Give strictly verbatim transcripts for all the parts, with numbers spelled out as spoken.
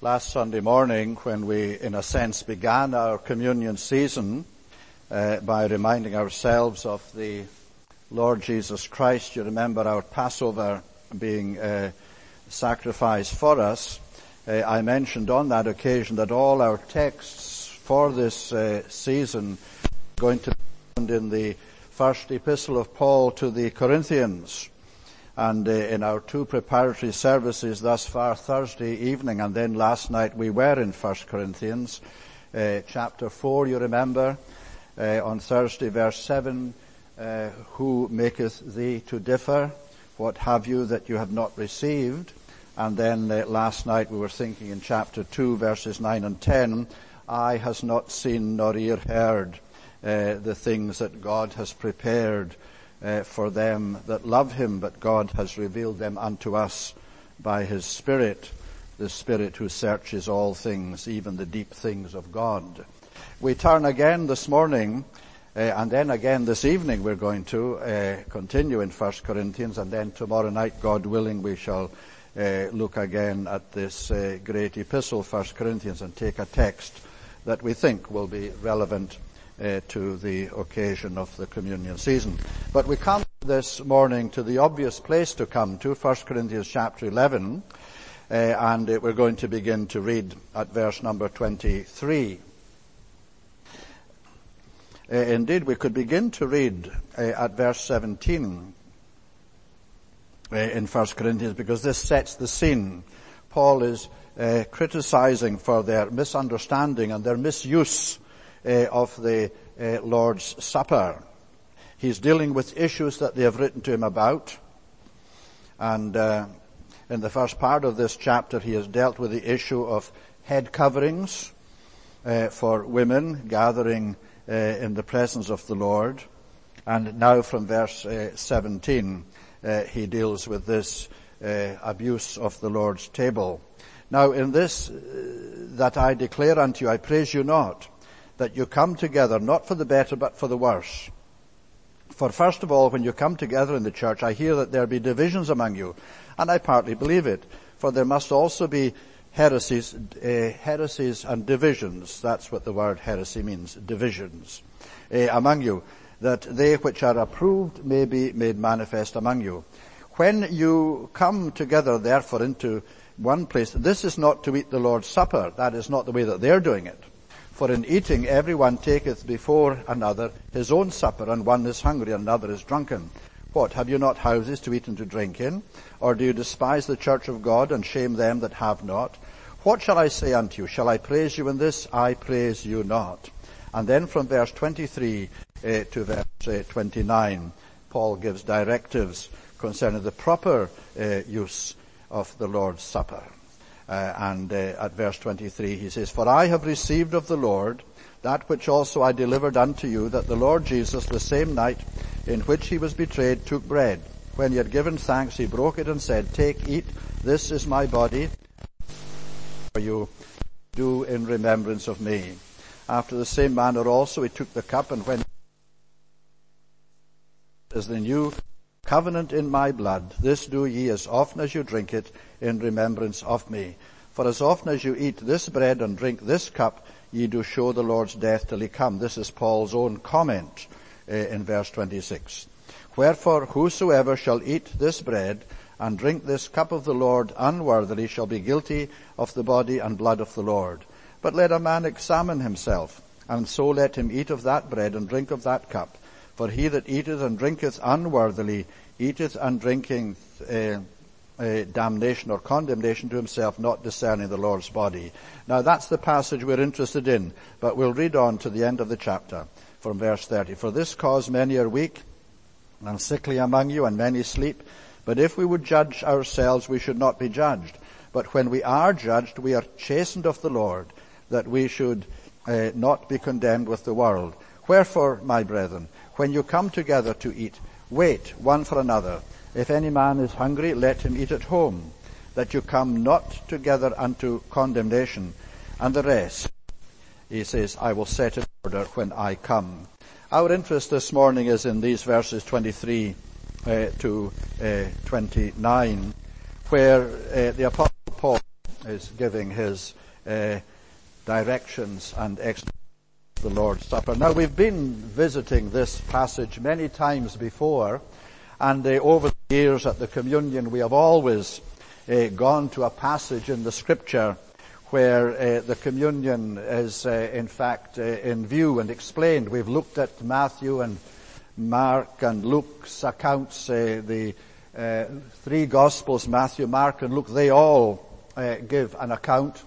last Sunday morning when we, in a sense, began our communion season uh, by reminding ourselves of the Lord Jesus Christ. You remember our Passover being uh, sacrificed for us. Uh, I mentioned on that occasion that all our texts for this uh, season are going to be found in the first epistle of Paul to the Corinthians. And uh, in our two preparatory services thus far, Thursday evening and then last night, we were in First Corinthians, uh, chapter four, you remember, uh, on Thursday, verse seven, uh, who maketh thee to differ? What have you that you have not received? And then uh, last night we were thinking in chapter two, verses nine and ten, eye has not seen nor ear heard uh, the things that God has prepared Uh, for them that love him, but God has revealed them unto us by his Spirit, the Spirit who searches all things, even the deep things of God. We turn again this morning, uh, and then again this evening we're going to uh, continue in First Corinthians, and then tomorrow night, God willing, we shall uh, look again at this uh, great epistle, First Corinthians, and take a text that we think will be relevant Uh, to the occasion of the communion season. But we come this morning to the obvious place to come to, First Corinthians chapter eleven, uh, and uh, we're going to begin to read at verse number twenty-three. Uh, indeed, we could begin to read uh, at verse seventeen uh, in First Corinthians, because this sets the scene. Paul is uh, criticizing for their misunderstanding and their misuse Uh, of the uh, Lord's Supper. He's dealing with issues that they have written to him about. And uh, in the first part of this chapter, he has dealt with the issue of head coverings uh, for women gathering uh, in the presence of the Lord. And now from verse uh, seventeen, uh, he deals with this uh, abuse of the Lord's table. Now in this uh, that I declare unto you, I praise you not, that you come together, not for the better, but for the worse. For first of all, when you come together in the church, I hear that there be divisions among you, and I partly believe it. For there must also be heresies, uh, heresies and divisions. That's what the word heresy means, divisions, uh, among you, that they which are approved may be made manifest among you. When you come together, therefore, into one place, this is not to eat the Lord's Supper. That is not the way that they're doing it. For in eating every one taketh before another his own supper, and one is hungry and another is drunken. What, have you not houses to eat and to drink in? Or do you despise the church of God, and shame them that have not? What shall I say unto you? Shall I praise you in this? I praise you not. And then from verse twenty-three uh, to verse uh, twenty-nine, Paul gives directives concerning the proper uh, use of the Lord's Supper. Uh, and uh, at verse twenty-three he says, For I have received of the Lord that which also I delivered unto you, that the Lord Jesus, the same night in which he was betrayed, took bread. When he had given thanks, he broke it and said, Take, eat, this is my body, for you do in remembrance of me. After the same manner also he took the cup, and when as the new covenant in my blood, this do ye as often as you drink it in remembrance of me. For as often as you eat this bread and drink this cup, ye do show the Lord's death till he come. This is Paul's own comment uh, in verse twenty-six. Wherefore whosoever shall eat this bread and drink this cup of the Lord unworthily shall be guilty of the body and blood of the Lord. But let a man examine himself, and so let him eat of that bread and drink of that cup. For he that eateth and drinketh unworthily eateth and drinketh uh, uh, damnation or condemnation to himself, not discerning the Lord's body. Now that's the passage we're interested in, but we'll read on to the end of the chapter from verse thirty. For this cause many are weak and sickly among you, and many sleep. But if we would judge ourselves, we should not be judged. But when we are judged, we are chastened of the Lord, that we should uh, not be condemned with the world. Wherefore, my brethren, when you come together to eat, wait one for another. If any man is hungry, let him eat at home, that you come not together unto condemnation. And the rest, he says, I will set in order when I come. Our interest this morning is in these verses twenty-three uh, to uh, twenty-nine, where uh, the Apostle Paul is giving his uh, directions and explanations of the Lord's Supper. Now, we've been visiting this passage many times before, and uh, over the years at the communion we have always uh, gone to a passage in the Scripture where uh, the communion is uh, in fact uh, in view and explained. We've looked at Matthew and Mark and Luke's accounts, uh, the uh, three Gospels, Matthew, Mark and Luke, they all uh, give an account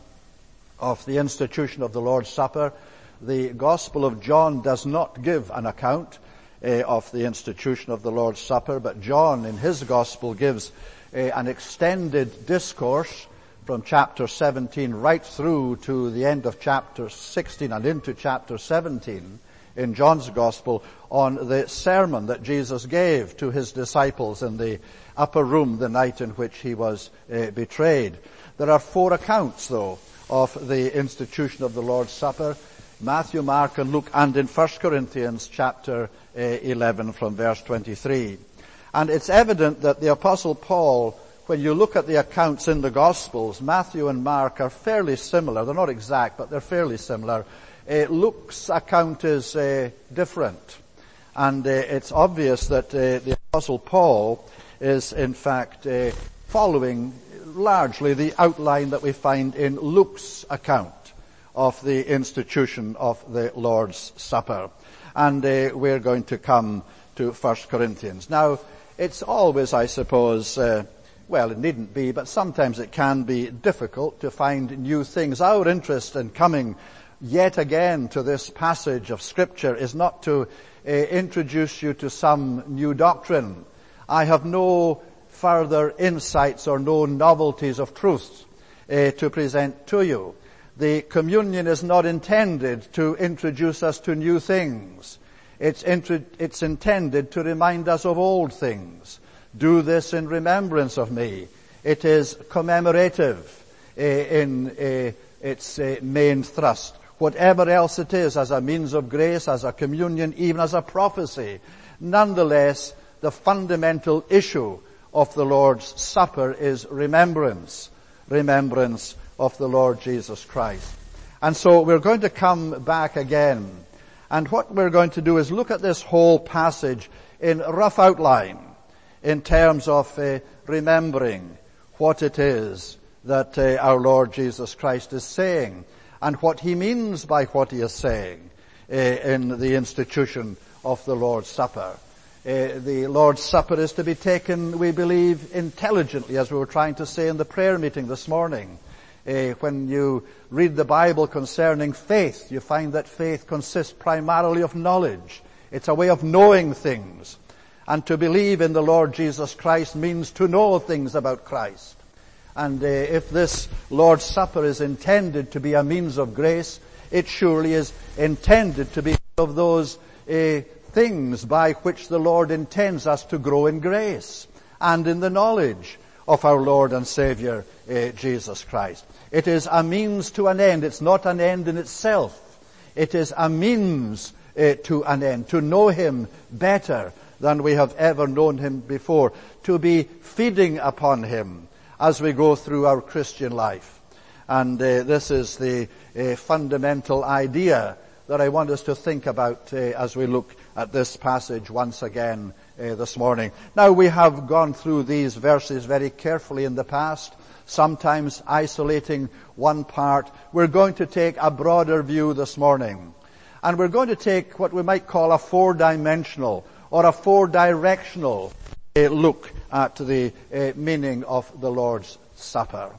of the institution of the Lord's Supper. The Gospel of John does not give an account uh, of the institution of the Lord's Supper, but John in his Gospel gives uh, an extended discourse from chapter seventeen right through to the end of chapter sixteen and into chapter seventeen in John's Gospel on the sermon that Jesus gave to his disciples in the upper room the night in which he was uh, betrayed. There are four accounts, though, of the institution of the Lord's Supper: Matthew, Mark and Luke, and in First Corinthians chapter uh, eleven from verse twenty-three. And it's evident that the Apostle Paul, when you look at the accounts in the Gospels, Matthew and Mark are fairly similar. They're not exact, but they're fairly similar. Uh, Luke's account is uh, different. And uh, it's obvious that uh, the Apostle Paul is, in fact, uh, following largely the outline that we find in Luke's account of the institution of the Lord's Supper. And uh, we're going to come to First Corinthians. Now, it's always, I suppose, uh, well, it needn't be, but sometimes it can be difficult to find new things. Our interest in coming yet again to this passage of Scripture is not to uh, introduce you to some new doctrine. I have no further insights or no novelties of truth uh, to present to you. The communion is not intended to introduce us to new things. It's, intro- it's intended to remind us of old things. Do this in remembrance of me. It is commemorative uh, in uh, its uh, main thrust. Whatever else it is, as a means of grace, as a communion, even as a prophecy, nonetheless, the fundamental issue of the Lord's Supper is remembrance. Remembrance of the Lord Jesus Christ. And so we're going to come back again. And what we're going to do is look at this whole passage in rough outline, in terms of uh, remembering what it is that uh, our Lord Jesus Christ is saying and what he means by what he is saying uh, in the institution of the Lord's Supper. Uh, the Lord's Supper is to be taken, we believe, intelligently, as we were trying to say in the prayer meeting this morning. Uh, when you read the Bible concerning faith, you find that faith consists primarily of knowledge. It's a way of knowing things. And to believe in the Lord Jesus Christ means to know things about Christ. And uh, if this Lord's Supper is intended to be a means of grace, it surely is intended to be of those uh, things by which the Lord intends us to grow in grace and in the knowledge of our Lord and Savior, uh, Jesus Christ. It is a means to an end. It's not an end in itself. It is a means uh, to an end, to know him better than we have ever known him before, to be feeding upon him as we go through our Christian life. And uh, this is the uh, fundamental idea that I want us to think about uh, as we look at this passage once again uh, this morning. Now, we have gone through these verses very carefully in the past, sometimes isolating one part. We're going to take a broader view this morning. And we're going to take what we might call a four-dimensional or a four-directional uh, look at the uh, meaning of the Lord's Supper.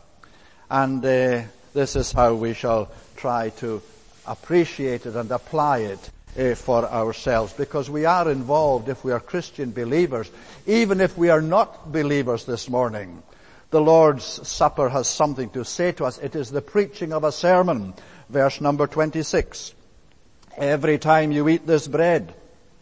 And uh, this is how we shall try to appreciate it and apply it uh, for ourselves, because we are involved, if we are Christian believers, even if we are not believers this morning. The Lord's Supper has something to say to us. It is the preaching of a sermon. Verse number twenty-six. Every time you eat this bread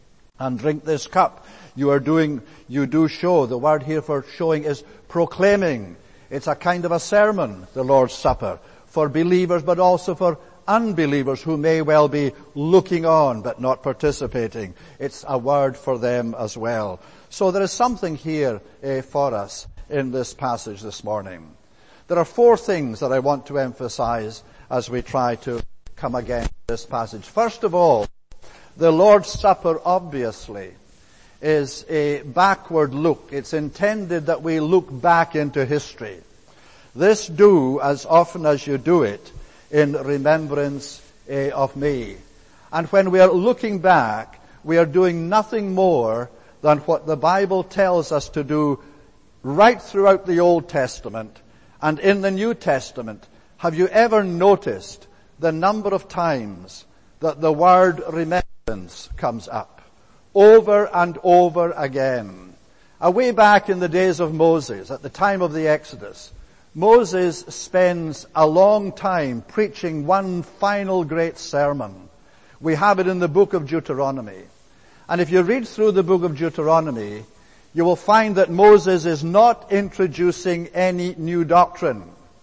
and drink this cup, you are doing, you do show, the word here for showing is proclaiming. It's a kind of a sermon, the Lord's Supper, for believers but also for unbelievers who may well be looking on but not participating. It's a word for them as well. So there is something here uh, for us in this passage this morning. There are four things that I want to emphasize as we try to come again to this passage. First of all, the Lord's Supper obviously is a backward look. It's intended that we look back into history. This do as often as you do it in remembrance uh, of me. And when we are looking back, we are doing nothing more than what the Bible tells us to do right throughout the Old Testament and in the New Testament. Have you ever noticed the number of times that the word remembrance comes up? Over and over again. Away back in the days of Moses, at the time of the Exodus, Moses spends a long time preaching one final great sermon. We have it in the book of Deuteronomy. And if you read through the book of Deuteronomy, you will find that Moses is not introducing any new doctrine.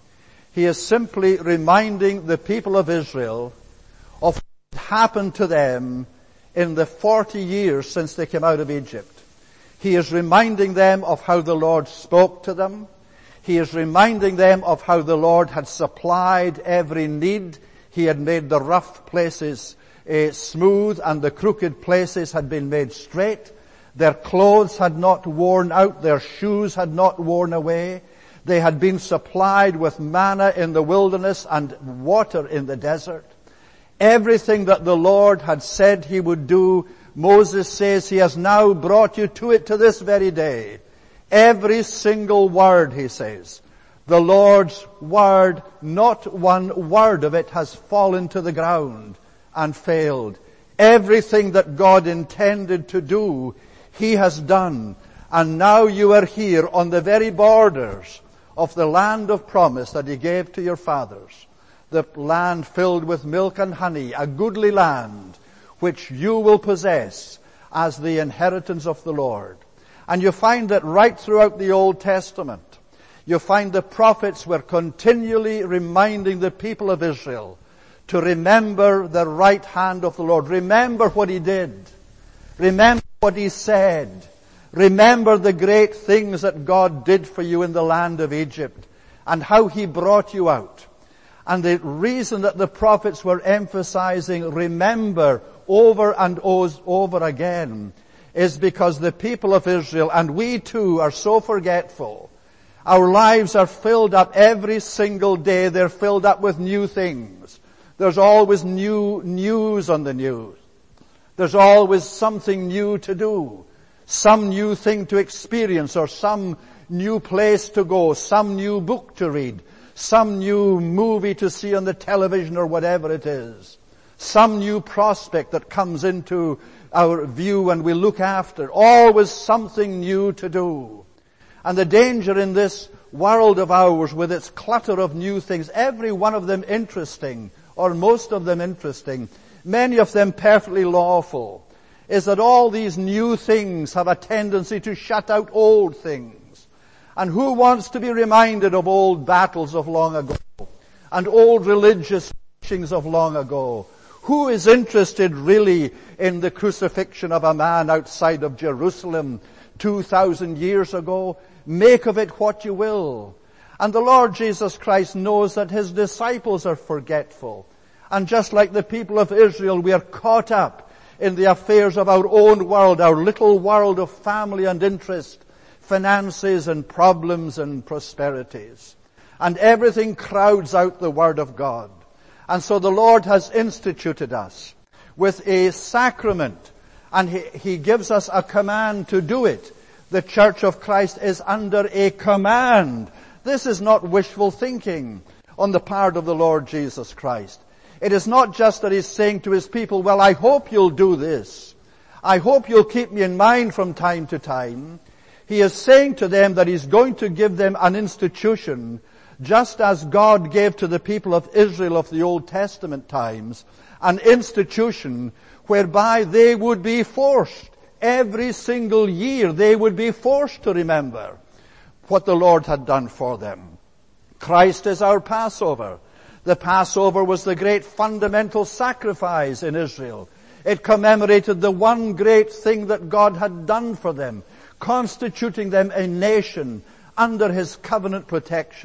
He is simply reminding the people of Israel of what happened to them in the forty years since they came out of Egypt. He is reminding them of how the Lord spoke to them. He is reminding them of how the Lord had supplied every need. He had made the rough places uh, smooth and the crooked places had been made straight. Their clothes had not worn out. Their shoes had not worn away. They had been supplied with manna in the wilderness and water in the desert. Everything that the Lord had said he would do, Moses says he has now brought you to it to this very day. Every single word, he says. The Lord's word, not one word of it has fallen to the ground and failed. Everything that God intended to do, he has done. And now you are here on the very borders of the land of promise that he gave to your fathers. The land filled with milk and honey, a goodly land, which you will possess as the inheritance of the Lord. And you find that right throughout the Old Testament, you find the prophets were continually reminding the people of Israel to remember the right hand of the Lord. Remember what he did. Remember what he said. Remember the great things that God did for you in the land of Egypt and how he brought you out. And the reason that the prophets were emphasizing remember over and over again is because the people of Israel, and we too, are so forgetful. Our lives are filled up every single day. They're filled up with new things. There's always new news on the news. There's always something new to do. Some new thing to experience, or some new place to go, some new book to read, some new movie to see on the television or whatever it is. Some new prospect that comes into our view and we look after. Always something new to do. And the danger in this world of ours with its clutter of new things, every one of them interesting, or most of them interesting, many of them perfectly lawful, is that all these new things have a tendency to shut out old things. And who wants to be reminded of old battles of long ago and old religious teachings of long ago? Who is interested really in the crucifixion of a man outside of Jerusalem two thousand years ago? Make of it what you will. And the Lord Jesus Christ knows that his disciples are forgetful. And just like the people of Israel, we are caught up in the affairs of our own world, our little world of family and interest, finances and problems and prosperities. And everything crowds out the Word of God. And so the Lord has instituted us with a sacrament, and He, he gives us a command to do it. The Church of Christ is under a command. This is not wishful thinking on the part of the Lord Jesus Christ. It is not just that He's saying to His people, well, I hope you'll do this. I hope you'll keep me in mind from time to time. He is saying to them that He's going to give them an institution, just as God gave to the people of Israel of the Old Testament times, an institution whereby they would be forced, every single year they would be forced to remember what the Lord had done for them. Christ is our Passover. The Passover was the great fundamental sacrifice in Israel. It commemorated the one great thing that God had done for them, constituting them a nation under His covenant protection.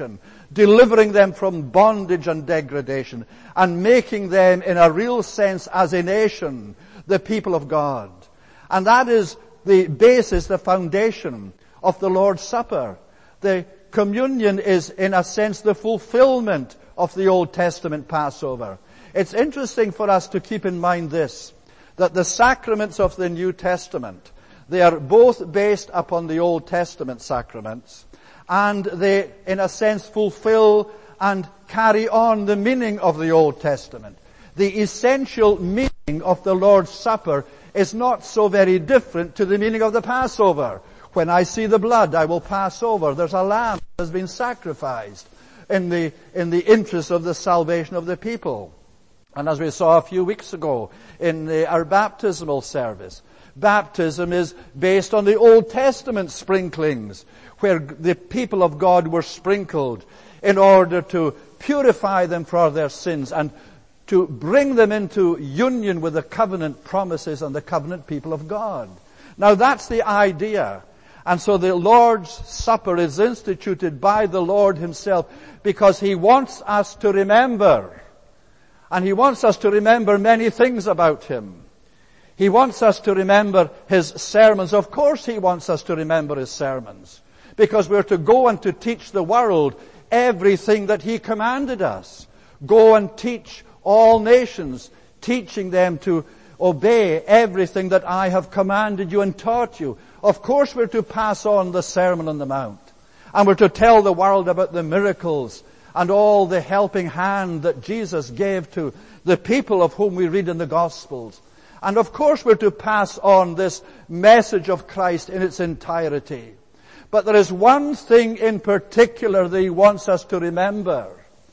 delivering them from bondage and degradation, and making them, in a real sense, as a nation, the people of God. And that is the basis, the foundation of the Lord's Supper. The communion is, in a sense, the fulfillment of the Old Testament Passover. It's interesting for us to keep in mind this, that the sacraments of the New Testament, they are both based upon the Old Testament sacraments, and they, in a sense, fulfill and carry on the meaning of the Old Testament. The essential meaning of the Lord's Supper is not so very different to the meaning of the Passover. When I see the blood, I will pass over. There's a lamb that has been sacrificed in the, in the interest of the salvation of the people. And as we saw a few weeks ago in the, our baptismal service, baptism is based on the Old Testament sprinklings, where the people of God were sprinkled in order to purify them for their sins and to bring them into union with the covenant promises and the covenant people of God. Now that's the idea. And so the Lord's Supper is instituted by the Lord Himself because He wants us to remember. And He wants us to remember many things about Him. He wants us to remember His sermons. Of course He wants us to remember His sermons, because we're to go and to teach the world everything that He commanded us. Go and teach all nations, teaching them to obey everything that I have commanded you and taught you. Of course we're to pass on the Sermon on the Mount. And we're to tell the world about the miracles and all the helping hand that Jesus gave to the people of whom we read in the Gospels. And of course we're to pass on this message of Christ in its entirety. But there is one thing in particular that He wants us to remember.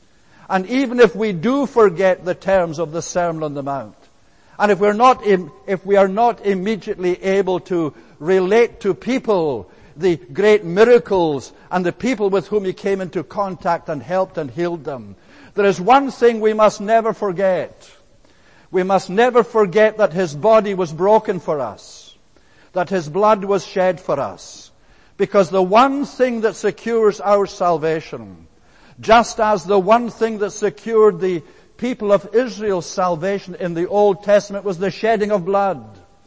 And even if we do forget the terms of the Sermon on the Mount, and if we're not, if we are not immediately able to relate to people the great miracles and the people with whom He came into contact and helped and healed them, there is one thing we must never forget. We must never forget that His body was broken for us, that His blood was shed for us, because the one thing that secures our salvation, just as the one thing that secured the people of Israel's salvation in the Old Testament was the shedding of blood.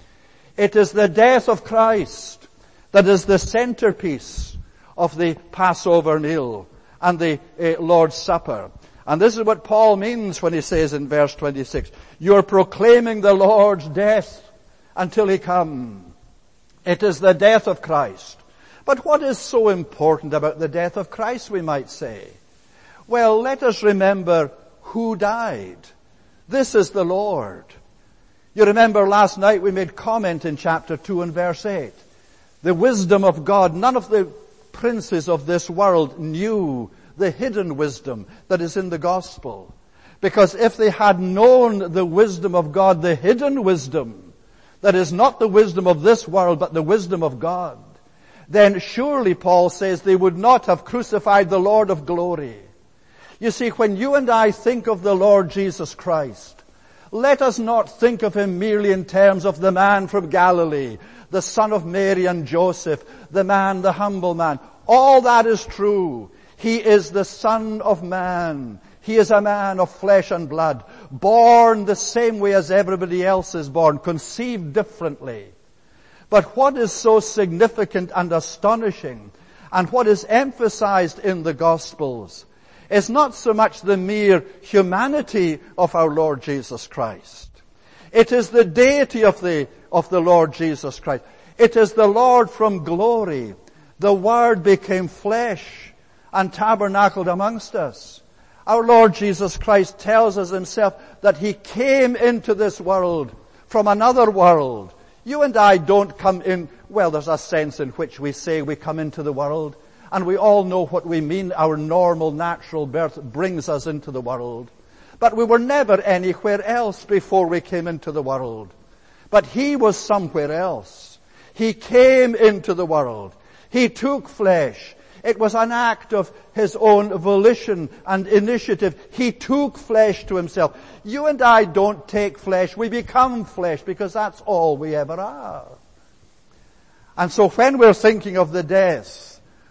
It is the death of Christ that is the centerpiece of the Passover meal and the uh, Lord's Supper. And this is what Paul means when he says in verse twenty-six, you're proclaiming the Lord's death until He come. It is the death of Christ. But what is so important about the death of Christ, we might say? Well, let us remember who died. This is the Lord. You remember last night we made comment in chapter two and verse eight. The wisdom of God, none of the princes of this world knew the hidden wisdom that is in the gospel. Because if they had known the wisdom of God, the hidden wisdom, that is not the wisdom of this world, but the wisdom of God, then surely, Paul says, they would not have crucified the Lord of glory. You see, when you and I think of the Lord Jesus Christ, let us not think of Him merely in terms of the man from Galilee, the son of Mary and Joseph, the man, the humble man. All that is true. He is the Son of Man. He is a man of flesh and blood, born the same way as everybody else is born, conceived differently. But what is so significant and astonishing, and what is emphasized in the Gospels, is not so much the mere humanity of our Lord Jesus Christ. It is the deity of the, of the Lord Jesus Christ. It is the Lord from glory. The Word became flesh and tabernacled amongst us. Our Lord Jesus Christ tells us Himself that He came into this world from another world. You and I don't come in, well, there's a sense in which we say we come into the world, and we all know what we mean. Our normal, natural birth brings us into the world. But we were never anywhere else before we came into the world. But He was somewhere else. He came into the world. He took flesh. It was an act of His own volition and initiative. He took flesh to Himself. You and I don't take flesh. We become flesh because that's all we ever are. And so when we're thinking of the death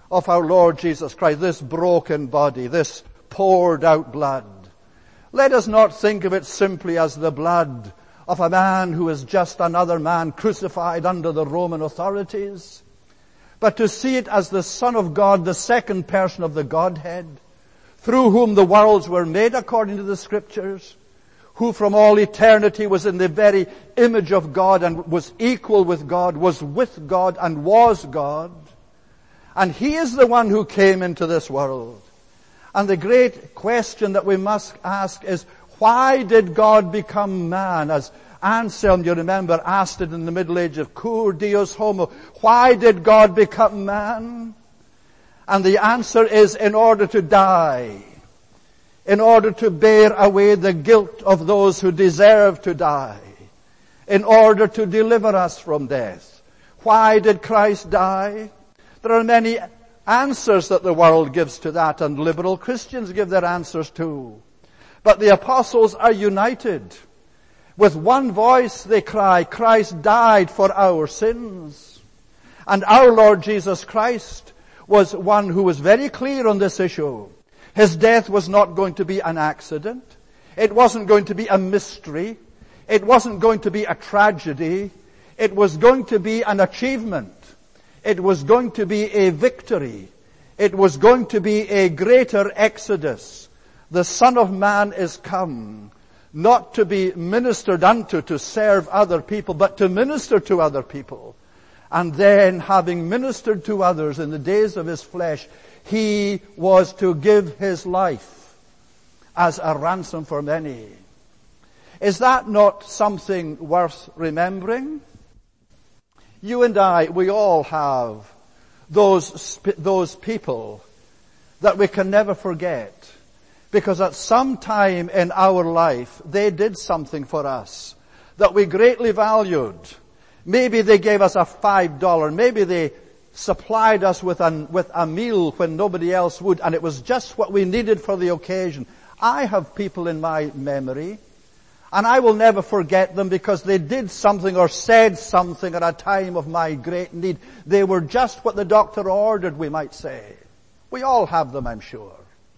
of our Lord Jesus Christ, this broken body, this poured out blood. Let us not think of it simply as the blood of a man who is just another man crucified under the Roman authorities, but to see it as the Son of God, the second person of the Godhead, through whom the worlds were made according to the Scriptures, who from all eternity was in the very image of God and was equal with God, was with God and was God. And He is the one who came into this world. And the great question that we must ask is, why did God become man? As Anselm, you remember, asked it in the Middle Age of Cur Deus Homo. Why did God become man? And the answer is, in order to die. In order to bear away the guilt of those who deserve to die. In order to deliver us from death. Why did Christ die? There are many answers that the world gives to that, and liberal Christians give their answers too. But the apostles are united. With one voice they cry, Christ died for our sins. And our Lord Jesus Christ was one who was very clear on this issue. His death was not going to be an accident. It wasn't going to be a mystery. It wasn't going to be a tragedy. It was going to be an achievement. It was going to be a victory. It was going to be a greater exodus. The Son of Man is come, not to be ministered unto, to serve other people, but to minister to other people. And then, having ministered to others in the days of His flesh, He was to give His life as a ransom for many. Is that not something worth remembering? You and I, we all have those, those people that we can never forget, because at some time in our life, they did something for us that we greatly valued. Maybe they gave us a five dollar, maybe they supplied us with a, with a meal when nobody else would, and it was just what we needed for the occasion. I have people in my memory, and I will never forget them because they did something or said something at a time of my great need. They were just what the doctor ordered, we might say. We all have them, I'm sure.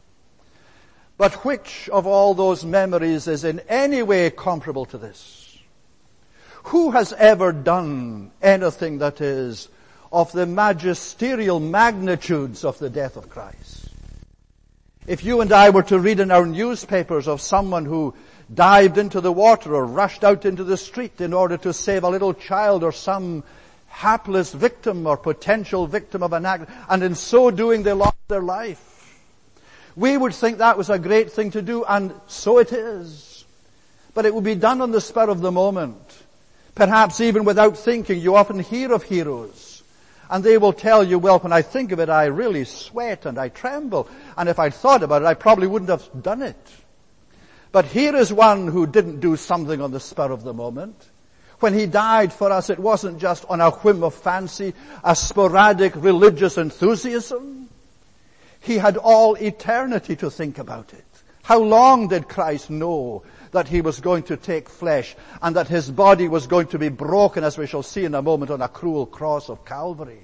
But which of all those memories is in any way comparable to this? Who has ever done anything that is of the magisterial magnitudes of the death of Christ? If you and I were to read in our newspapers of someone who dived into the water or rushed out into the street in order to save a little child or some hapless victim or potential victim of an accident, and in so doing they lost their life, we would think that was a great thing to do, and so it is. But it would be done on the spur of the moment. Perhaps even without thinking. You often hear of heroes, and they will tell you, well, when I think of it, I really sweat and I tremble. And if I'd thought about it, I probably wouldn't have done it. But here is one who didn't do something on the spur of the moment. When He died for us, it wasn't just on a whim of fancy, a sporadic religious enthusiasm. He had all eternity to think about it. How long did Christ know that He was going to take flesh and that His body was going to be broken, as we shall see in a moment, on a cruel cross of Calvary?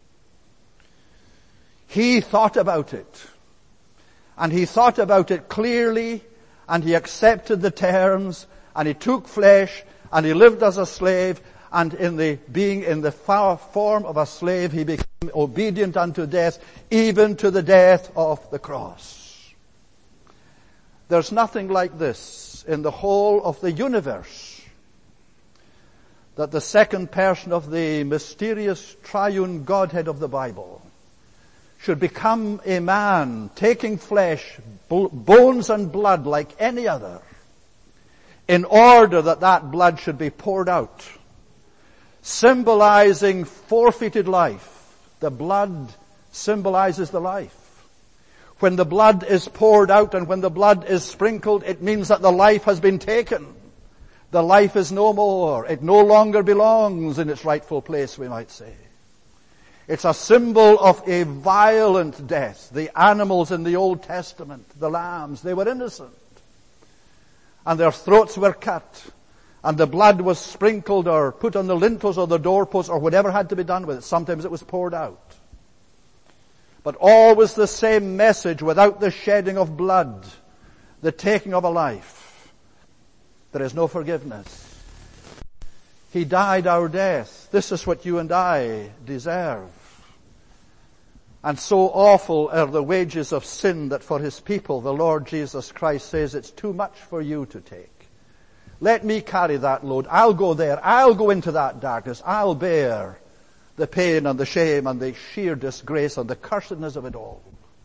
He thought about it. And He thought about it clearly, and He accepted the terms, and He took flesh, and He lived as a slave, and in the being in the form of a slave, He became obedient unto death, even to the death of the cross. There's nothing like this in the whole of the universe, that the second person of the mysterious triune Godhead of the Bible should become a man, taking flesh, bones and blood like any other, in order that that blood should be poured out, symbolizing forfeited life. The blood symbolizes the life. When the blood is poured out and when the blood is sprinkled, it means that the life has been taken. The life is no more. It no longer belongs in its rightful place, we might say. It's a symbol of a violent death. The animals in the Old Testament, the lambs, they were innocent. And their throats were cut. And the blood was sprinkled or put on the lintels or the doorposts or whatever had to be done with it. Sometimes it was poured out. but always the same message without the shedding of blood, the taking of a life. There is no forgiveness. He died our death. This is what you and I deserve. And so awful are the wages of sin that for his people, the Lord Jesus Christ says, it's too much for you to take. Let me carry that load. I'll go there. I'll go into that darkness. I'll bear the pain and the shame and the sheer disgrace and the cursedness of it all.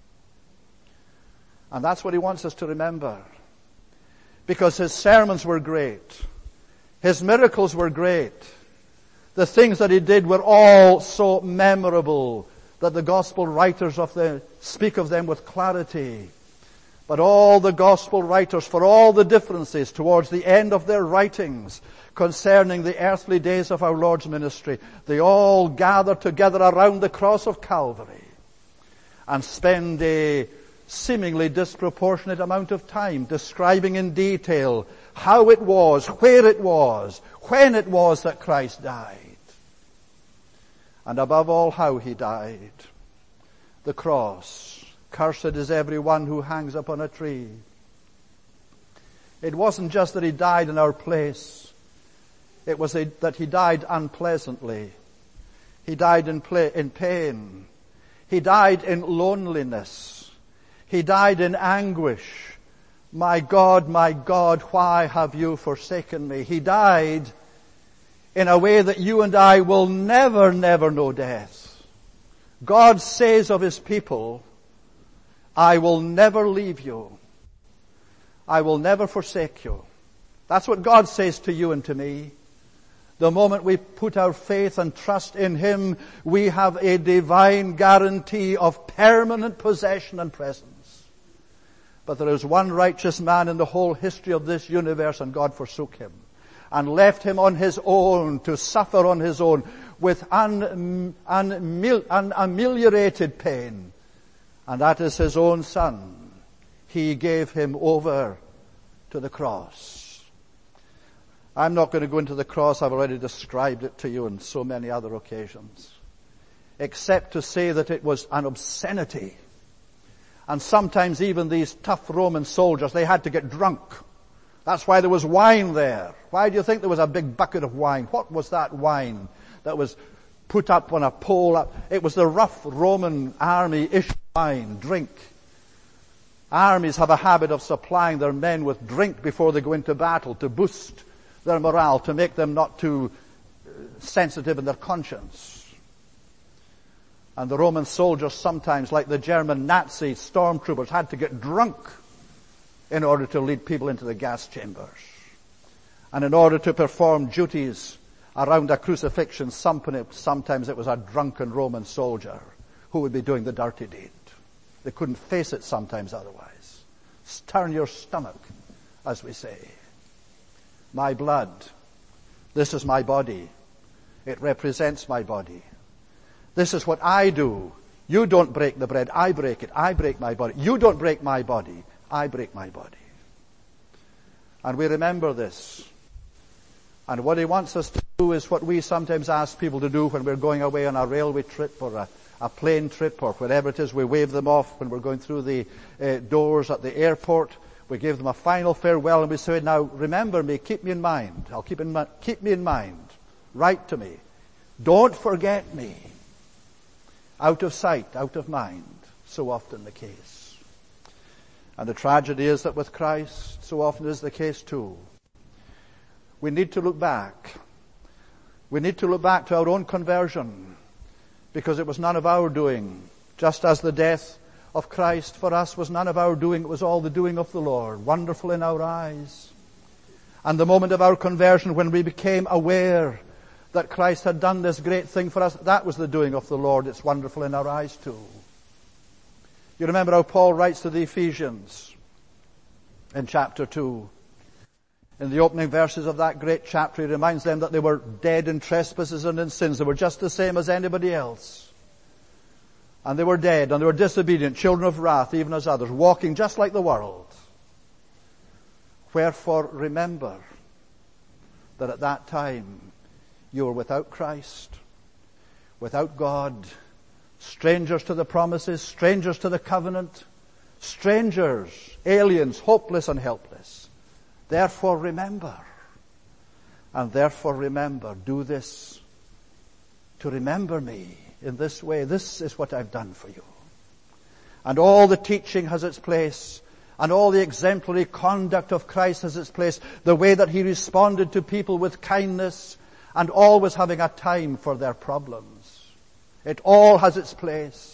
And that's what he wants us to remember. Because his sermons were great. His miracles were great. The things that he did were all so memorable that the gospel writers of the speak of them with clarity. But all the gospel writers, for all the differences towards the end of their writings concerning the earthly days of our Lord's ministry, they all gather together around the cross of Calvary and spend a seemingly disproportionate amount of time describing in detail how it was, where it was, when it was that Christ died. And above all, how he died. The cross. Cursed is every one who hangs upon a tree. It wasn't just that he died in our place. It was a, that he died unpleasantly. He died in, play, in pain. He died in loneliness. He died in anguish. My God, my God, why have you forsaken me? He died in a way that you and I will never, never know death. God says of his people, I will never leave you. I will never forsake you. That's what God says to you and to me. The moment we put our faith and trust in him, we have a divine guarantee of permanent possession and presence. But there is one righteous man in the whole history of this universe, and God forsook him and left him on his own to suffer on his own with un, un, unameliorated pain. And that is his own son. He gave him over to the cross. I'm not going to go into the cross. I've already described it to you on so many other occasions. Except to say that it was an obscenity. And sometimes even these tough Roman soldiers, they had to get drunk. That's why there was wine there. Why do you think there was a big bucket of wine? What was that wine that was put up on a pole? It was the rough Roman army issued wine, drink. Armies have a habit of supplying their men with drink before they go into battle to boost their morale, to make them not too sensitive in their conscience. And the Roman soldiers sometimes, like the German Nazi stormtroopers, had to get drunk in order to lead people into the gas chambers. And in order to perform duties around a crucifixion, sometimes it was a drunken Roman soldier who would be doing the dirty deed. They couldn't face it sometimes otherwise. Turn your stomach, as we say. My blood. This is my body. It represents my body. This is what I do. You don't break the bread, I break it. I break my body. You don't break my body, I break my body. And we remember this. And what he wants us to do is what we sometimes ask people to do when we're going away on a railway trip or a, a plane trip or wherever it is. We wave them off when we're going through the uh, doors at the airport. We give them a final farewell and we say, now remember me, keep me in mind. I'll keep in keep me in mind. Write to me. Don't forget me. Out of sight, out of mind. So often the case. And the tragedy is that with Christ, so often is the case too. We need to look back. We need to look back to our own conversion, because it was none of our doing. Just as the death of Christ for us was none of our doing, it was all the doing of the Lord. Wonderful in our eyes. And the moment of our conversion when we became aware that Christ had done this great thing for us, that was the doing of the Lord. It's wonderful in our eyes too. You remember how Paul writes to the Ephesians in chapter two. In the opening verses of that great chapter, he reminds them that they were dead in trespasses and in sins. They were just the same as anybody else. And they were dead, and they were disobedient, children of wrath, even as others, walking just like the world. Wherefore remember that at that time you were without Christ, without God, strangers to the promises, strangers to the covenant, strangers, aliens, hopeless and helpless. Therefore remember, and therefore remember, do this to remember me in this way. This is what I've done for you. And all the teaching has its place, and all the exemplary conduct of Christ has its place, the way that he responded to people with kindness and always having a time for their problems. It all has its place.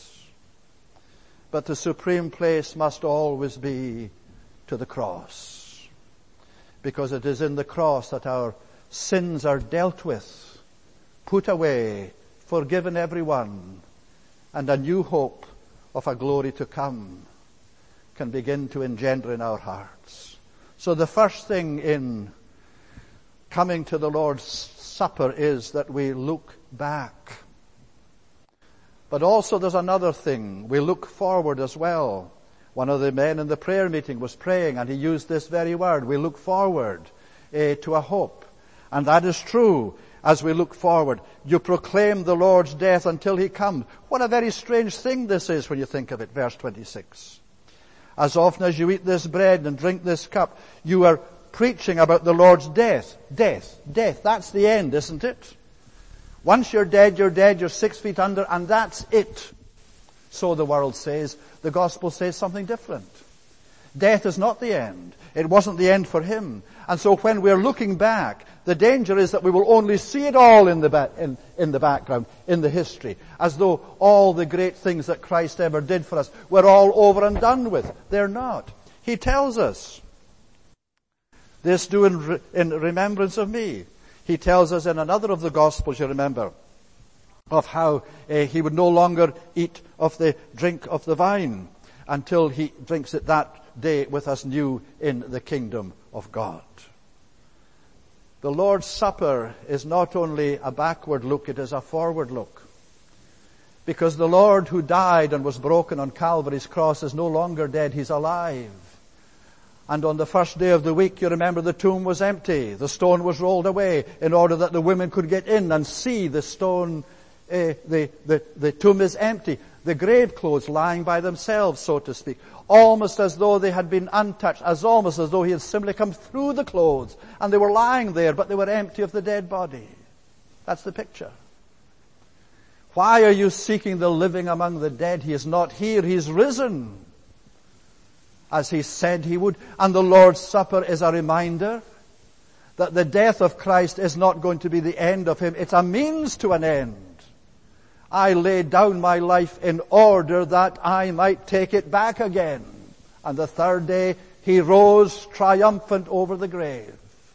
But the supreme place must always be to the cross, because it is in the cross that our sins are dealt with, put away, forgiven everyone, and a new hope of a glory to come can begin to engender in our hearts. So the first thing in coming to the Lord's Supper is that we look back. But also there's another thing. We look forward as well. One of the men in the prayer meeting was praying, and he used this very word. We look forward uh, to a hope. And that is true. As we look forward, you proclaim the Lord's death until he comes. What a very strange thing this is when you think of it. Verse twenty-six. As often as you eat this bread and drink this cup, you are preaching about the Lord's death. Death. Death. That's the end, isn't it? Once you're dead, you're dead, you're six feet under, and that's it. So the world says. The gospel says something different. Death is not the end. It wasn't the end for him. And so when we're looking back, the danger is that we will only see it all in the, ba- in, in the background, in the history, as though all the great things that Christ ever did for us were all over and done with. They're not. He tells us, this do in, re- in remembrance of me. He tells us in another of the Gospels, you remember, of how uh, he would no longer eat of the drink of the vine until he drinks it that day with us new in the kingdom of God. The Lord's Supper is not only a backward look, it is a forward look. Because the Lord who died and was broken on Calvary's cross is no longer dead, he's alive. And on the first day of the week, you remember, the tomb was empty. The stone was rolled away in order that the women could get in and see the stone, uh, the, the, the tomb is empty. The grave clothes lying by themselves, so to speak. Almost as though they had been untouched, as almost as though he had simply come through the clothes and they were lying there, but they were empty of the dead body. That's the picture. Why are you seeking the living among the dead? He is not here, he is risen, as he said he would. And the Lord's Supper is a reminder that the death of Christ is not going to be the end of him. It's a means to an end. I laid down my life in order that I might take it back again. And the third day he rose triumphant over the grave.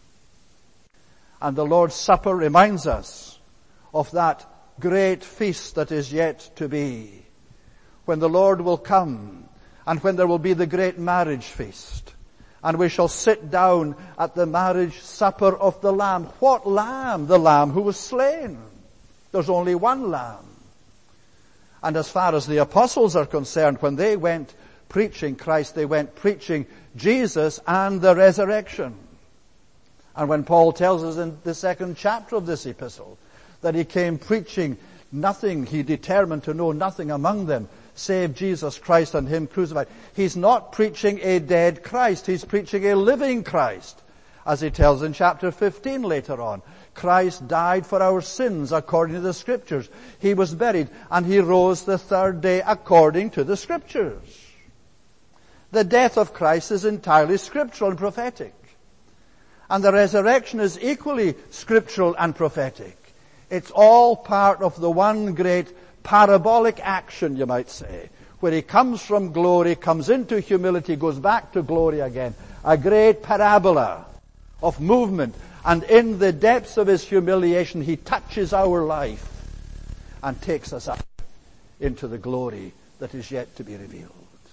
And the Lord's Supper reminds us of that great feast that is yet to be, when the Lord will come and when there will be the great marriage feast, and we shall sit down at the marriage supper of the Lamb. What Lamb? The Lamb who was slain. There's only one Lamb. And as far as the apostles are concerned, when they went preaching Christ, they went preaching Jesus and the resurrection. And when Paul tells us in the second chapter of this epistle that he came preaching nothing, he determined to know nothing among them save Jesus Christ and him crucified. He's not preaching a dead Christ, he's preaching a living Christ. As he tells in chapter fifteen later on, Christ died for our sins according to the Scriptures. He was buried and he rose the third day according to the Scriptures. The death of Christ is entirely scriptural and prophetic. And the resurrection is equally scriptural and prophetic. It's all part of the one great parabolic action, you might say, where he comes from glory, comes into humility, goes back to glory again. A great parabola of movement. And in the depths of his humiliation, he touches our life and takes us up into the glory that is yet to be revealed.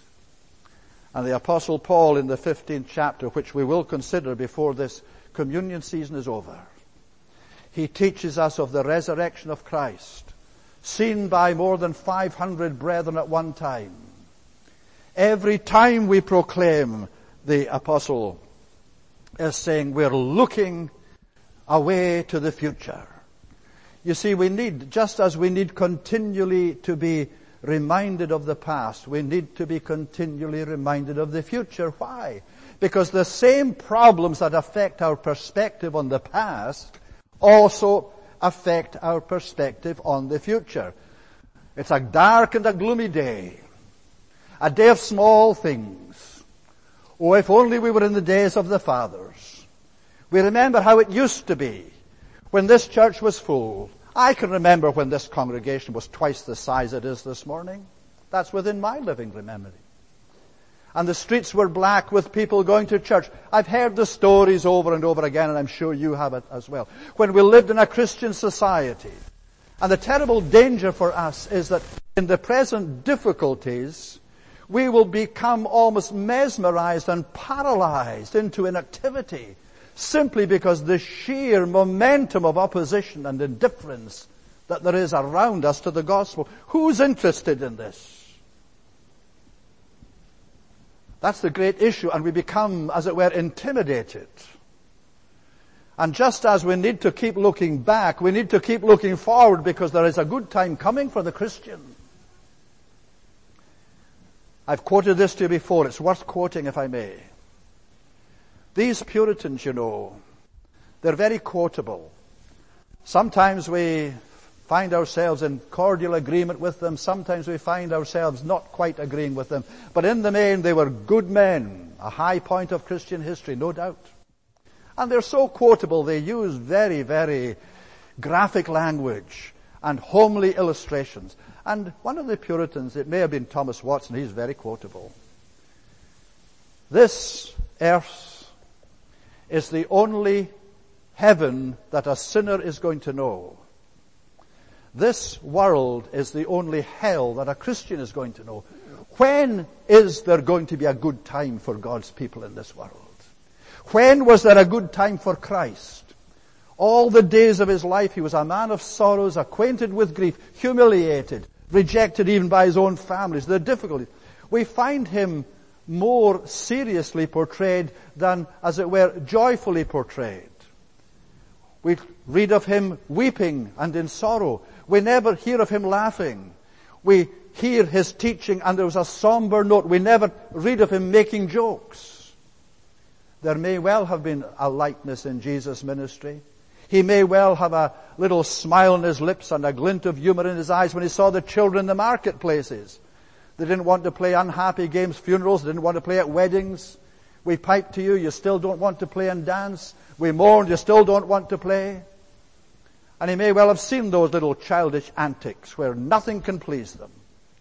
And the Apostle Paul in the fifteenth chapter, which we will consider before this communion season is over, he teaches us of the resurrection of Christ, seen by more than five hundred brethren at one time. Every time we proclaim, the apostle is saying we're looking away to the future. You see, we need, just as we need continually to be reminded of the past, we need to be continually reminded of the future. Why? Because the same problems that affect our perspective on the past also affect our perspective on the future. It's a dark and a gloomy day, a day of small things. Oh, if only we were in the days of the fathers. We remember how it used to be when this church was full. I can remember when this congregation was twice the size it is this morning. That's within my living memory. And the streets were black with people going to church. I've heard the stories over and over again, and I'm sure you have it as well. When we lived in a Christian society. And the terrible danger for us is that in the present difficulties, we will become almost mesmerized and paralyzed into inactivity simply because the sheer momentum of opposition and indifference that there is around us to the gospel. Who's interested in this? That's the great issue, and we become, as it were, intimidated. And just as we need to keep looking back, we need to keep looking forward because there is a good time coming for the Christian. I've quoted this to you before. It's worth quoting if I may. These Puritans, you know, they're very quotable. Sometimes we find ourselves in cordial agreement with them. Sometimes we find ourselves not quite agreeing with them. But in the main, they were good men, a high point of Christian history, no doubt. And they're so quotable, they use very, very graphic language and homely illustrations. And one of the Puritans, it may have been Thomas Watson, he's very quotable. This earth is the only heaven that a sinner is going to know. This world is the only hell that a Christian is going to know. When is there going to be a good time for God's people in this world? When was there a good time for Christ? All the days of his life he was a man of sorrows, acquainted with grief, humiliated, rejected even by his own families, the difficulties. We find him more seriously portrayed than, as it were, joyfully portrayed. We read of him weeping and in sorrow. We never hear of him laughing. We hear his teaching and there was a somber note. We never read of him making jokes. There may well have been a lightness in Jesus' ministry. He may well have a little smile on his lips and a glint of humor in his eyes when he saw the children in the marketplaces. They didn't want to play unhappy games, funerals. They didn't want to play at weddings. We pipe to you, you still don't want to play and dance. We mourn, you still don't want to play. And he may well have seen those little childish antics where nothing can please them.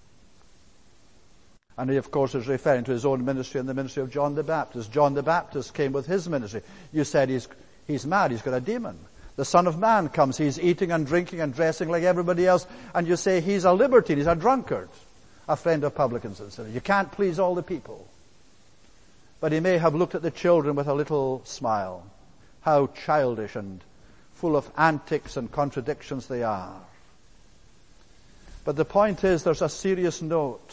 And he, of course, is referring to his own ministry and the ministry of John the Baptist. John the Baptist came with his ministry. You said he's, he's mad, he's got a demon. The Son of Man comes, he's eating and drinking and dressing like everybody else. And you say he's a libertine, he's a drunkard. A friend of publicans and sinners. You can't please all the people. But he may have looked at the children with a little smile. How childish and full of antics and contradictions they are. But the point is, there's a serious note.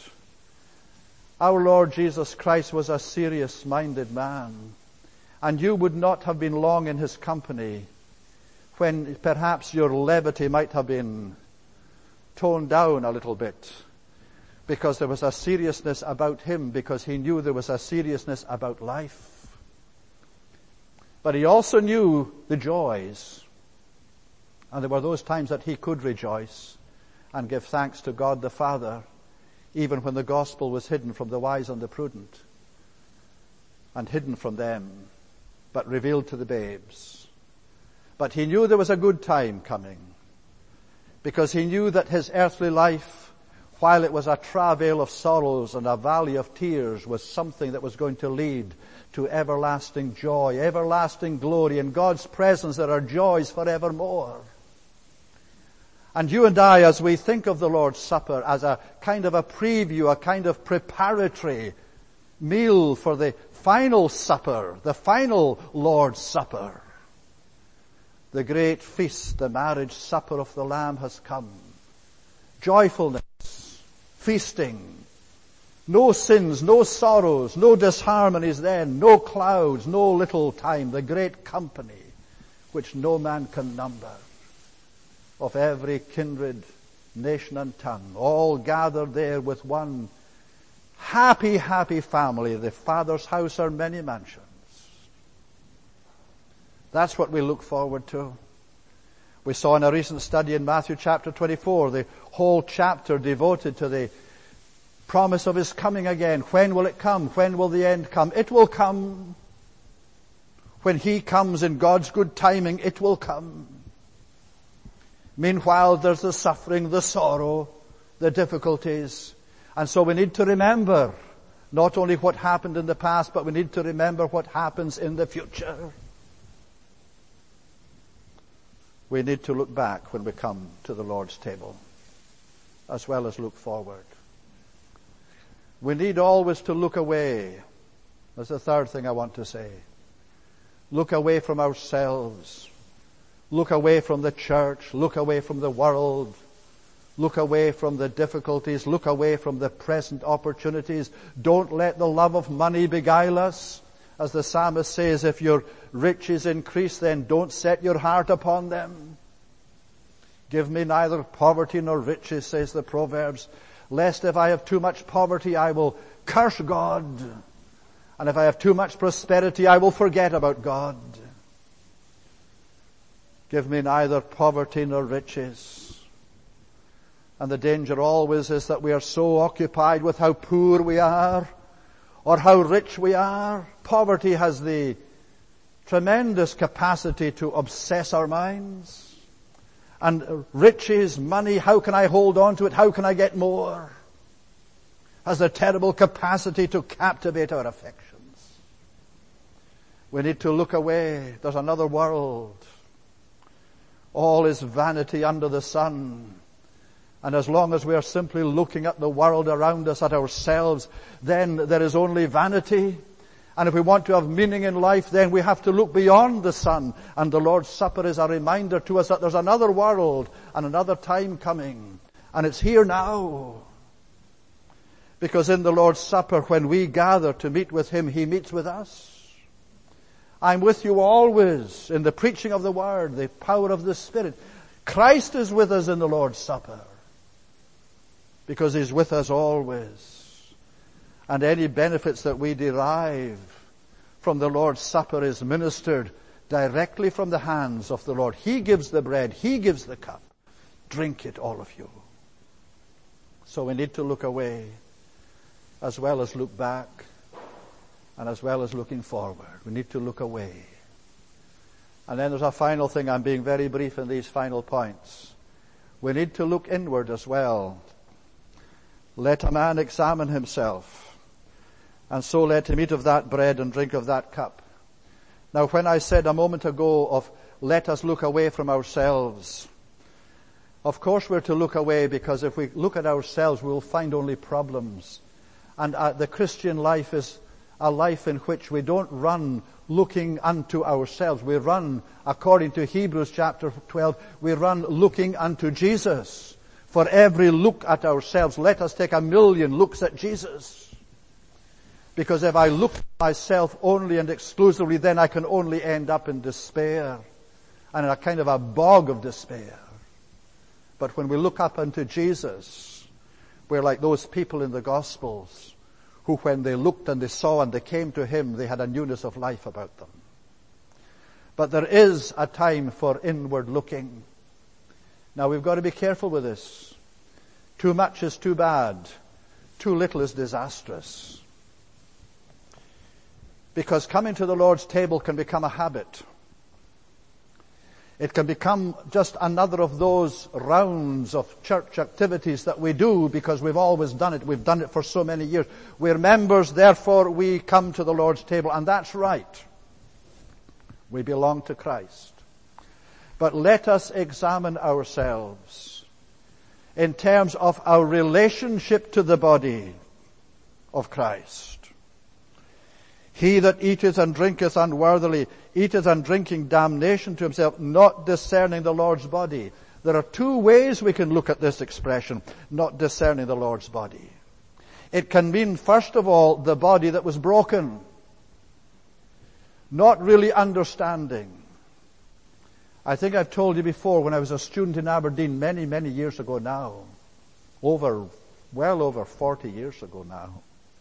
Our Lord Jesus Christ was a serious-minded man. And you would not have been long in his company when perhaps your levity might have been toned down a little bit. Because there was a seriousness about him, because he knew there was a seriousness about life. But he also knew the joys. And there were those times that he could rejoice and give thanks to God the Father, even when the gospel was hidden from the wise and the prudent, and hidden from them, but revealed to the babes. But he knew there was a good time coming, because he knew that his earthly life, while it was a travail of sorrows and a valley of tears, was something that was going to lead to everlasting joy, everlasting glory. In God's presence there are joys forevermore. And you and I, as we think of the Lord's Supper as a kind of a preview, a kind of preparatory meal for the final supper, the final Lord's Supper, the great feast, the marriage supper of the Lamb has come. Joyfulness. Feasting. No sins, no sorrows, no disharmonies then, no clouds, no little time, the great company which no man can number, of every kindred, nation and tongue, all gathered there with one happy, happy family. The Father's house are many mansions. That's what we look forward to. We saw in a recent study in Matthew chapter twenty-four, the whole chapter devoted to the promise of His coming again. When will it come? When will the end come? It will come. When He comes in God's good timing, it will come. Meanwhile, there's the suffering, the sorrow, the difficulties. And so we need to remember not only what happened in the past, but we need to remember what happens in the future. We need to look back when we come to the Lord's table, as well as look forward. We need always to look away. That's the third thing I want to say. Look away from ourselves. Look away from the church. Look away from the world. Look away from the difficulties. Look away from the present opportunities. Don't let the love of money beguile us. As the psalmist says, if your riches increase, then don't set your heart upon them. Give me neither poverty nor riches, says the Proverbs, lest if I have too much poverty, I will curse God. And if I have too much prosperity, I will forget about God. Give me neither poverty nor riches. And the danger always is that we are so occupied with how poor we are or how rich we are. Poverty has the tremendous capacity to obsess our minds. And riches, money, how can I hold on to it? How can I get more? Has a terrible capacity to captivate our affections. We need to look away. There's another world. All is vanity under the sun. And as long as we are simply looking at the world around us, at ourselves, then there is only vanity. And if we want to have meaning in life, then we have to look beyond the sun. And the Lord's Supper is a reminder to us that there's another world and another time coming. And it's here now. Because in the Lord's Supper, when we gather to meet with Him, He meets with us. I'm with you always in the preaching of the Word, the power of the Spirit. Christ is with us in the Lord's Supper. Because He's with us always. And any benefits that we derive from the Lord's Supper is ministered directly from the hands of the Lord. He gives the bread. He gives the cup. Drink it, all of you. So we need to look away as well as look back and as well as looking forward. We need to look away. And then there's a final thing. I'm being very brief in these final points. We need to look inward as well. Let a man examine himself. And so let him eat of that bread and drink of that cup. Now, when I said a moment ago of let us look away from ourselves, of course we're to look away because if we look at ourselves, we'll find only problems. And uh, the Christian life is a life in which we don't run looking unto ourselves. We run, according to Hebrews chapter twelve, we run looking unto Jesus. For every look at ourselves, let us take a million looks at Jesus. Because if I look at myself only and exclusively, then I can only end up in despair and in a kind of a bog of despair. But when we look up unto Jesus, we're like those people in the Gospels who when they looked and they saw and they came to Him, they had a newness of life about them. But there is a time for inward looking. Now we've got to be careful with this. Too much is too bad. Too little is disastrous. Because coming to the Lord's table can become a habit. It can become just another of those rounds of church activities that we do because we've always done it. We've done it for so many years. We're members, therefore we come to the Lord's table. And that's right. We belong to Christ. But let us examine ourselves in terms of our relationship to the body of Christ. He that eateth and drinketh unworthily, eateth and drinking damnation to himself, not discerning the Lord's body. There are two ways we can look at this expression, not discerning the Lord's body. It can mean, first of all, the body that was broken. Not really understanding. I think I've told you before, when I was a student in Aberdeen many, many years ago now, over, well over forty years ago now,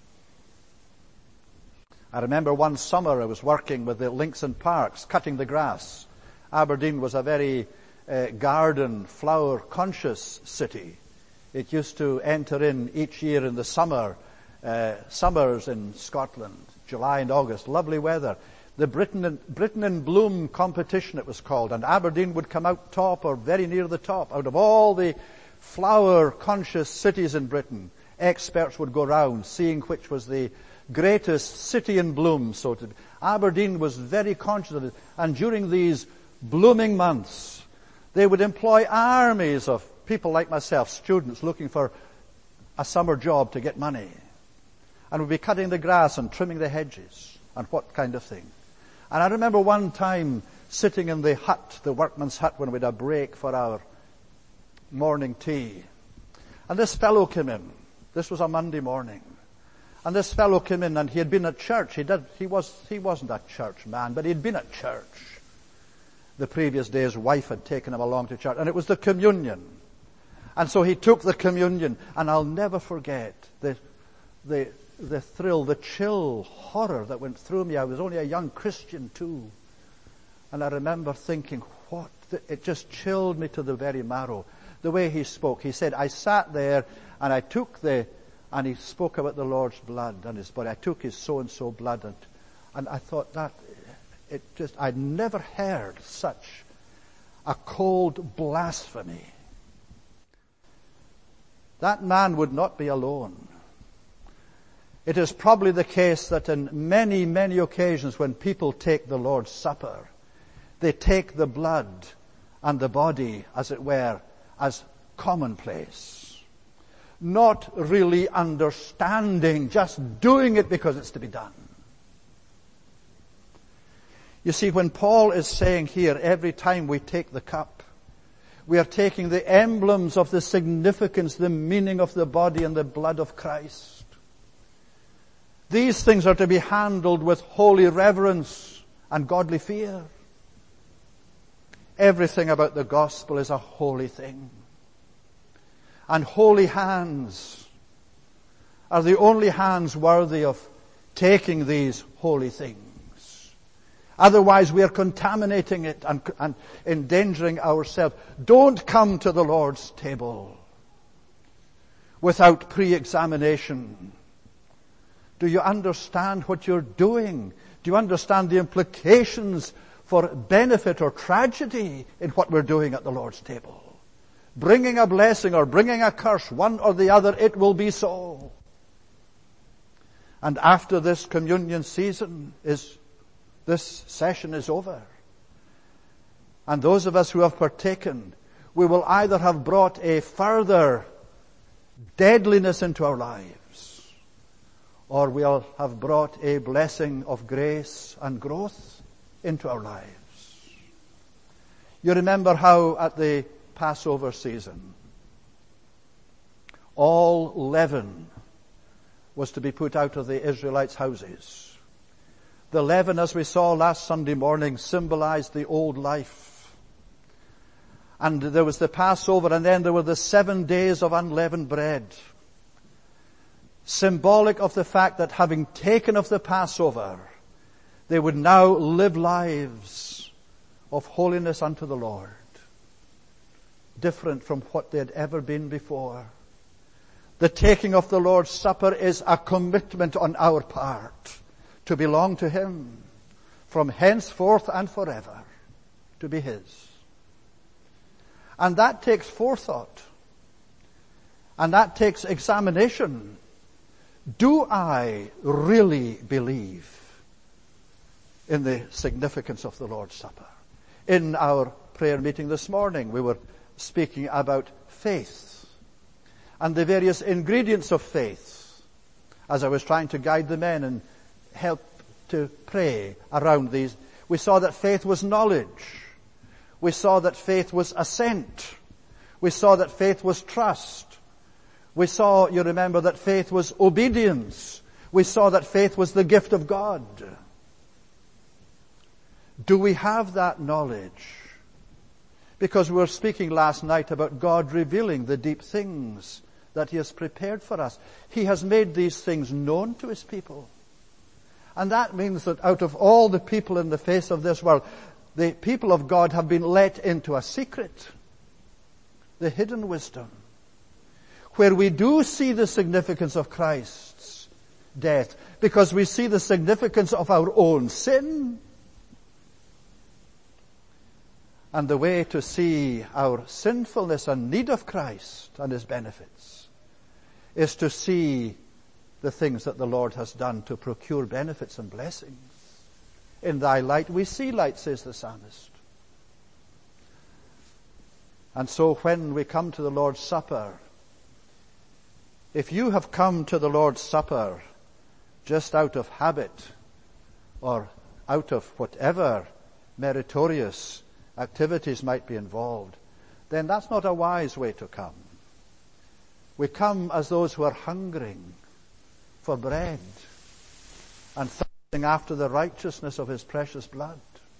I remember one summer I was working with the Links and Parks, cutting the grass. Aberdeen was a very uh, garden, flower-conscious city. It used to enter in each year in the summer, uh, summers in Scotland, July and August, lovely weather. The Britain in, Britain in Bloom competition, it was called, and Aberdeen would come out top or very near the top. Out of all the flower-conscious cities in Britain, experts would go round seeing which was the greatest city in bloom, so to Aberdeen was very conscious of it. And during these blooming months, they would employ armies of people like myself, students looking for a summer job to get money. And would be cutting the grass and trimming the hedges and what kind of thing. And I remember one time sitting in the hut, the workman's hut, when we had a break for our morning tea. And this fellow came in. This was a Monday morning. And this fellow came in, and he had been at church. He did, he was, he wasn't a church man, but he'd been at church. The previous day his wife had taken him along to church, and it was the communion. And so he took the communion, and I'll never forget the, the, the thrill, the chill horror that went through me. I was only a young Christian too. And I remember thinking, what? It just chilled me to the very marrow. The way he spoke. He said, I sat there, and I took the, and he spoke about the Lord's blood and his body. I took his so-and-so blood, and, and I thought that, it just, I'd never heard such a cold blasphemy. That man would not be alone. It is probably the case that in many, many occasions when people take the Lord's Supper, they take the blood and the body, as it were, as commonplace. Not really understanding, just doing it because it's to be done. You see, when Paul is saying here, every time we take the cup, we are taking the emblems of the significance, the meaning of the body and the blood of Christ. These things are to be handled with holy reverence and godly fear. Everything about the gospel is a holy thing. And holy hands are the only hands worthy of taking these holy things. Otherwise we are contaminating it and, and endangering ourselves. Don't come to the Lord's table without pre-examination. Do you understand what you're doing? Do you understand the implications for benefit or tragedy in what we're doing at the Lord's table? Bringing a blessing or bringing a curse, one or the other, it will be so. And after this communion season is, this session is over. And those of us who have partaken, we will either have brought a further deadliness into our lives, or we'll have brought a blessing of grace and growth into our lives. You remember how at the Passover season, all leaven was to be put out of the Israelites' houses. The leaven, as we saw last Sunday morning, symbolized the old life. And there was the Passover, and then there were the seven days of unleavened bread. Symbolic of the fact that having taken of the Passover, they would now live lives of holiness unto the Lord, different from what they had ever been before. The taking of the Lord's Supper is a commitment on our part to belong to Him from henceforth and forever, to be His. And that takes forethought. And that takes examination. Do I really believe in the significance of the Lord's Supper? In our prayer meeting this morning, we were speaking about faith and the various ingredients of faith as I was trying to guide the men and help to pray around these. We saw that faith was knowledge. We saw that faith was assent. We saw that faith was trust. We saw, you remember, that faith was obedience. We saw that faith was the gift of God. Do we have that knowledge Because we were speaking last night about God revealing the deep things that he has prepared for us. He has made these things known to his people. And that means that out of all the people in the face of this world, the people of God have been let into a secret, the hidden wisdom, where we do see the significance of Christ's death, because we see the significance of our own sin. And the way to see our sinfulness and need of Christ and his benefits is to see the things that the Lord has done to procure benefits and blessings. In thy light we see light, says the psalmist. And so when we come to the Lord's Supper, if you have come to the Lord's Supper just out of habit or out of whatever meritorious activities might be involved, then that's not a wise way to come. We come as those who are hungering for bread and thirsting after the righteousness of his precious blood.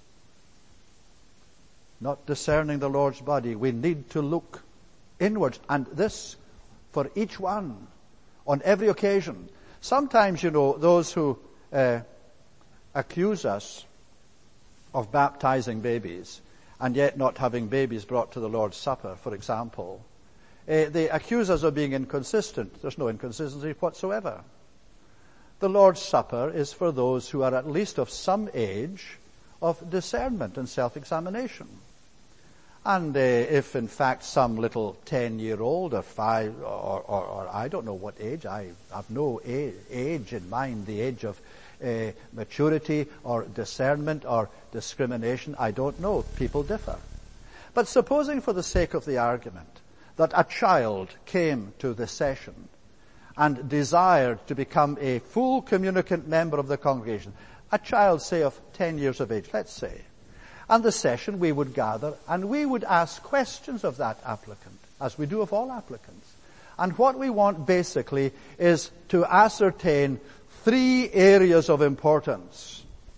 Not discerning the Lord's body, we need to look inwards, and this for each one on every occasion. Sometimes, you know, those who uh, accuse us of baptizing babies and yet not having babies brought to the Lord's Supper, for example, uh, they accuse us of being inconsistent. There's no inconsistency whatsoever. The Lord's Supper is for those who are at least of some age of discernment and self-examination. And uh, if in fact some little ten-year-old or five, or, or, or I don't know what age, I have no a- age in mind, the age of uh, maturity or discernment or discrimination, I don't know. People differ. But supposing for the sake of the argument that a child came to the session and desired to become a full communicant member of the congregation, a child, say, of ten years of age, let's say, and the session we would gather and we would ask questions of that applicant, as we do of all applicants. And what we want basically is to ascertain three areas of importance.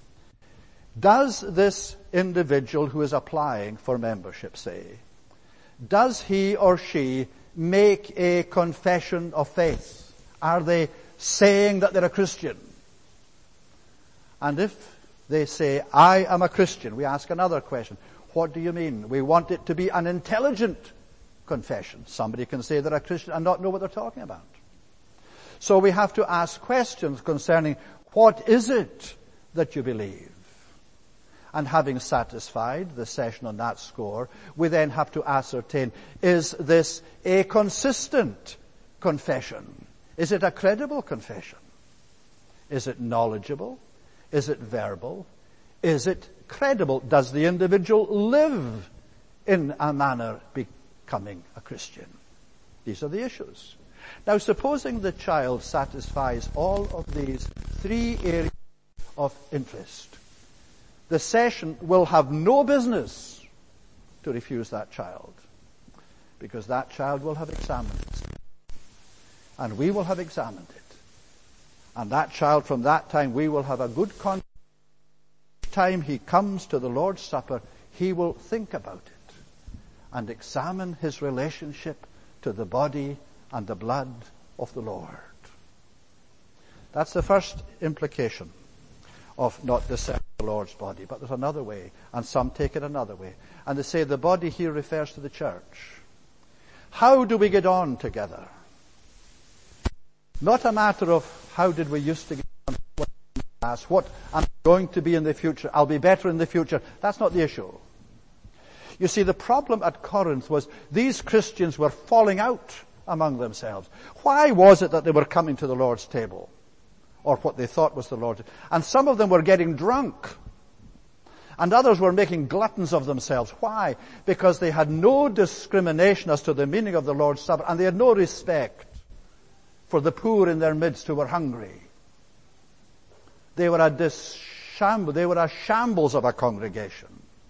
Does this individual who is applying for membership, say, does he or she make a confession of faith? Are they saying that they're a Christian? And if they say, I am a Christian, we ask another question. What do you mean? We want it to be an intelligent confession. Somebody can say they're a Christian and not know what they're talking about. So we have to ask questions concerning what is it that you believe? And having satisfied the session on that score, we then have to ascertain, is this a consistent confession? Is it a credible confession? Is it knowledgeable? Is it verbal? Is it credible? Does the individual live in a manner becoming a Christian? These are the issues. Now, supposing the child satisfies all of these three areas of interest, the session will have no business to refuse that child, because that child will have examined it. And we will have examined it. And that child, from that time, we will have a good conscience. Each time he comes to the Lord's Supper, he will think about it and examine his relationship to the body and the blood of the Lord. That's the first implication of not discerning the Lord's body. But there's another way, and some take it another way. And they say the body here refers to the church. How do we get on together? Not a matter of how did we used to get on, what in the past, what am I going to be in the future, I'll be better in the future. That's not the issue. You see, the problem at Corinth was these Christians were falling out among themselves. Why was it that they were coming to the Lord's table? Or what they thought was the Lord's table? And some of them were getting drunk. And others were making gluttons of themselves. Why? Because they had no discrimination as to the meaning of the Lord's Supper, and they had no respect for the poor in their midst who were hungry. They were a dishamble, they were a shambles of a congregation.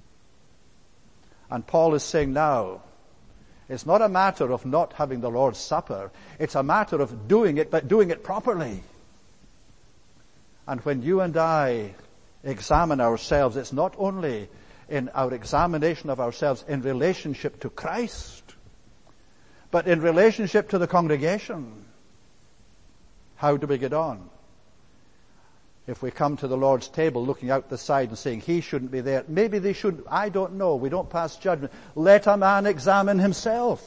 And Paul is saying now, it's not a matter of not having the Lord's Supper, it's a matter of doing it, but doing it properly. And when you and I examine ourselves, it's not only in our examination of ourselves in relationship to Christ, but in relationship to the congregation. How do we get on? If we come to the Lord's table looking out the side and saying, he shouldn't be there, maybe they should, I don't know, we don't pass judgment. Let a man examine himself.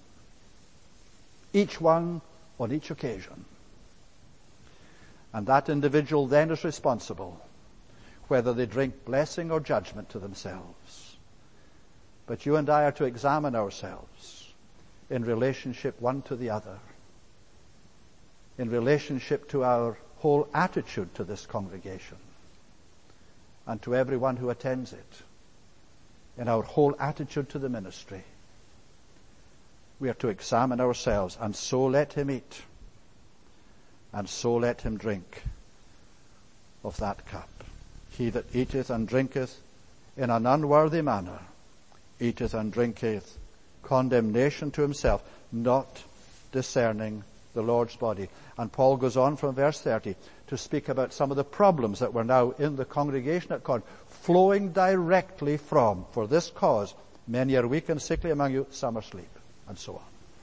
Each one on each occasion. And that individual then is responsible, whether they drink blessing or judgment to themselves. But you and I are to examine ourselves in relationship one to the other, in relationship to our whole attitude to this congregation and to everyone who attends it, in our whole attitude to the ministry. We are to examine ourselves, and so let him eat, and so let him drink of that cup. He that eateth and drinketh in an unworthy manner eateth and drinketh condemnation to himself, not discerning the Lord's body. And Paul goes on from verse thirty to speak about some of the problems that were now in the congregation at Corinth, flowing directly from, for this cause, many are weak and sickly among you, some are asleep, and so on.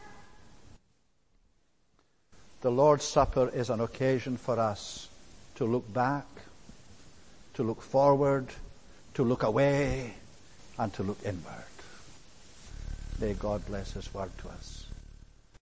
The Lord's Supper is an occasion for us to look back, to look forward, to look away, and to look inward. May God bless his word to us.